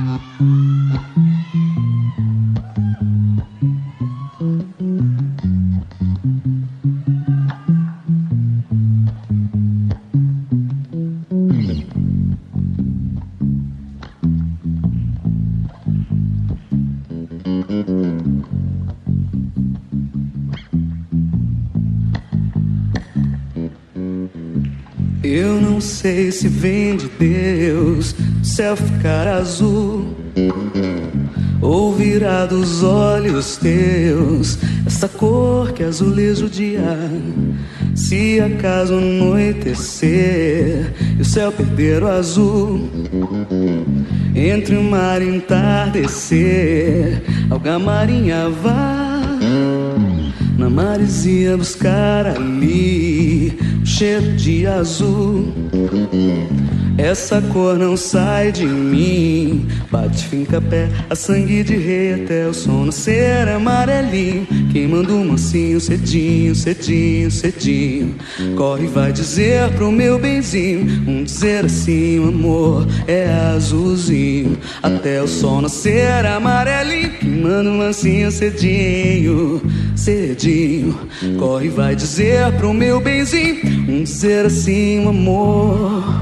Eu não sei se vem de Deus o céu ficar azul ou virar dos olhos teus essa cor que é azulejo de ar. Se acaso anoitecer e o céu perder o azul, entre o mar e entardecer, alga marinha vá na maresia buscar ali o cheiro de azul. Essa cor não sai de mim, bate, finca pé, a sangue de rei até o sol nascer amarelinho, queimando mansinho, cedinho, cedinho, cedinho. Corre e vai dizer pro meu benzinho, dizer assim, o amor é azulzinho, até o sol nascer amarelinho, queimando mansinho, cedinho, cedinho. Corre e vai dizer pro meu benzinho, dizer assim, o amor.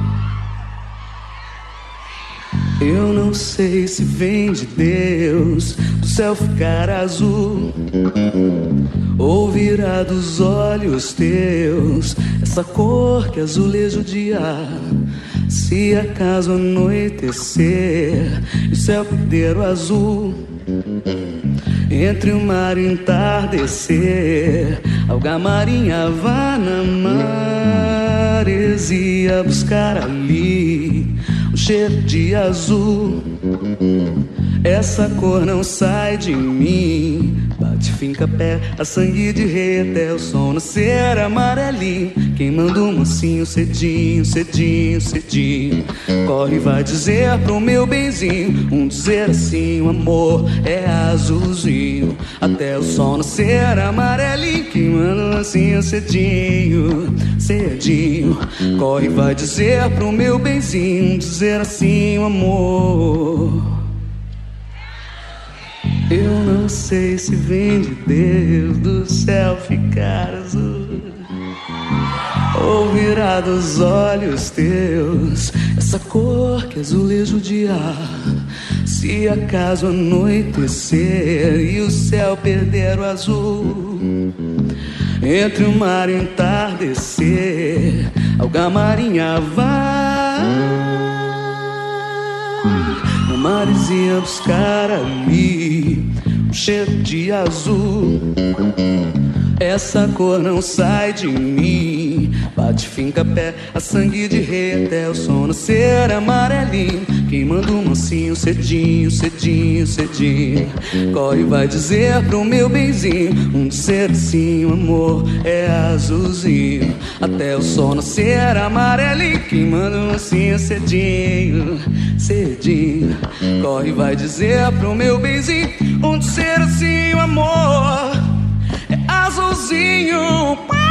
Eu não sei se vem de Deus do céu ficar azul ou virar dos olhos teus essa cor que é azulejo de ar. Se acaso anoitecer e o céu perder o azul, entre o mar e entardecer, alga marinha vá na maresia buscar ali o cheiro de azul. Essa cor não sai de mim, bate, finca pé, a sangue de rei até o sol nascer amarelinho, queimando mansinho, cedinho, cedinho, cedinho. Corre e vai dizer pro meu benzinho, dizer assim, o amor é azulzinho, até o sol nascer amarelinho, queimando mansinho, cedinho, cedinho. Corre e vai dizer pro meu benzinho, dizer assim, o amor. Eu não sei se vem de Deus do céu ficar azul ou virar dos olhos teus essa cor que é azulejo de ar. Se acaso anoitecer e o céu perder o azul, entre o mar e entardecer, alga marinha vá na maresia buscar ali um cheiro de azul. Essa cor não sai de mim, bate, finca pé, a sangue de rei até o sol nascer amarelinho, queimando mansinho, cedinho, cedinho, cedinho. Corre e vai dizer pro meu benzinho, dizer assim, o amor é azulzinho, até o sol nascer amarelinho, queimando mansinho, cedinho, cedinho. Corre e vai dizer pro meu benzinho, dizer assim, o amor é azulzinho.